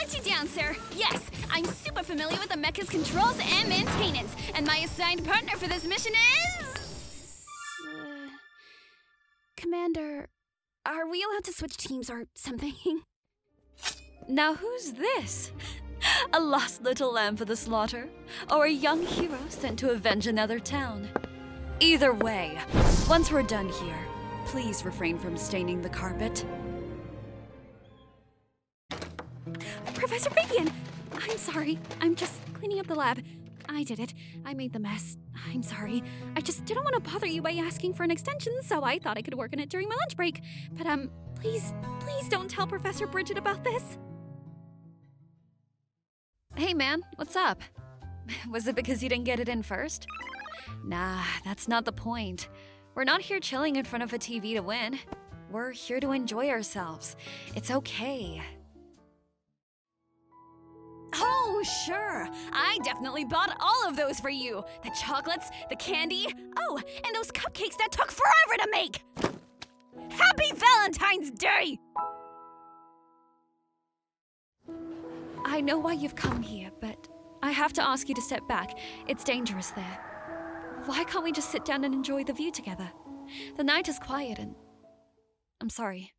Put you down, sir. Yes, I'm super familiar with the mecha's controls and maintenance, and my assigned partner for this mission is... Commander, are we allowed to switch teams or something? Now who's this? A lost little lamb for the slaughter? Or a young hero sent to avenge another town? Either way, once we're done here, please refrain from staining the carpet. Professor Fabian! I'm sorry. I'm just cleaning up the lab. I did it. I made the mess. I'm sorry. I just didn't want to bother you by asking for an extension, so I thought I could work on it during my lunch break. But, please don't tell Professor Bridget about this. Hey man, what's up? Was it because you didn't get it in first? Nah, that's not the point. We're not here chilling in front of a TV to win. We're here to enjoy ourselves. It's okay. Oh, sure. I definitely bought all of those for you. The chocolates, the candy. Oh, and those cupcakes that took forever to make. Happy Valentine's Day! I know why you've come here, but I have to ask you to step back. It's dangerous there. Why can't we just sit down and enjoy the view together? The night is quiet and... I'm sorry.